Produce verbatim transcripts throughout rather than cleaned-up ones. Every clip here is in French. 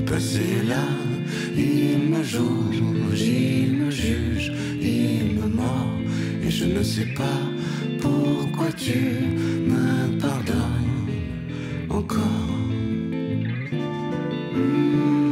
passé là, il me jauge, il me juge, il me mord, et je ne sais pas pourquoi tu me pardonnes encore. Mmh.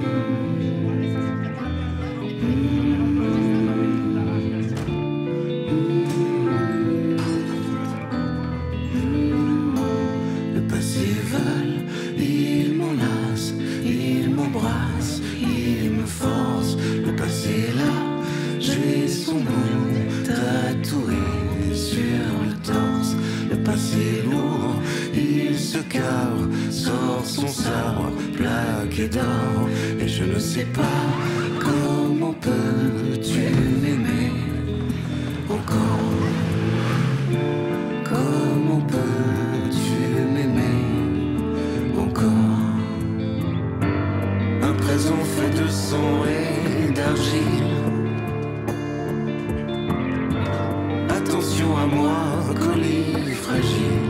Le passé vole, il m'enlace, il m'embrasse, il me force. Le passé est là, j'ai son nom tatoué sur le torse. Le passé est lourd, il se cabre, sort son sabre plaqué d'or. Et je ne sais pas comment peux-tu m'aimer encore. Comment peux-tu m'aimer encore? Un présent fait de sang et d'argile. Attention à moi, colis fragile.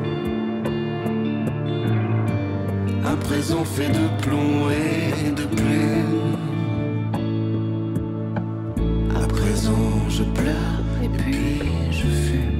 Un présent fait de plomb et de plume. À présent je pleure et puis je fume.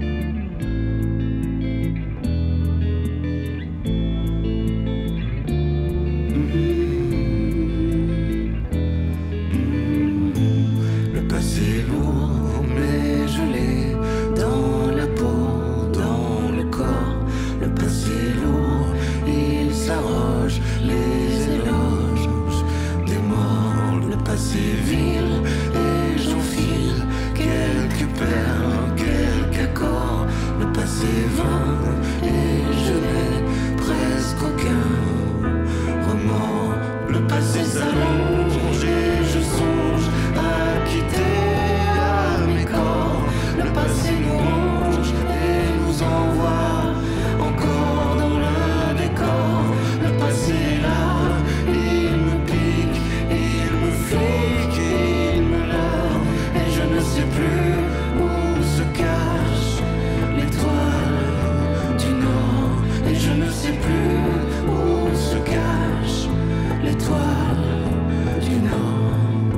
Le passé est lourd, mais je l'ai dans la peau, dans le corps. Le passé est lourd, il s'arroge les éloges des morts. Le passé est vil et j'enfile quelques perles, quelques accords. Le passé est vain et je n'ai presque aucun remords. Le passé s'allonge et je songe à quitter à mes corps. Le passé nous ronge et nous envoie encore dans le décor. Le passé est là, il me pique, il me flique, il me leurre. Et je ne sais plus où se cache l'étoile du Nord. Et je ne sais plus où se cache l'étoile du Nord.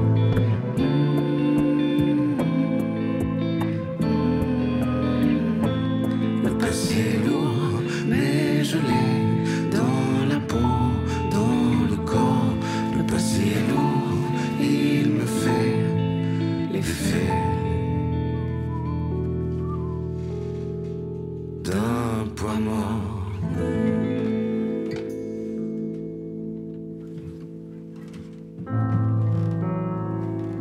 Le passé est lourd, mais je l'ai dans la peau, dans le corps. Le passé est lourd, il me fait l'effet d'un poids mort.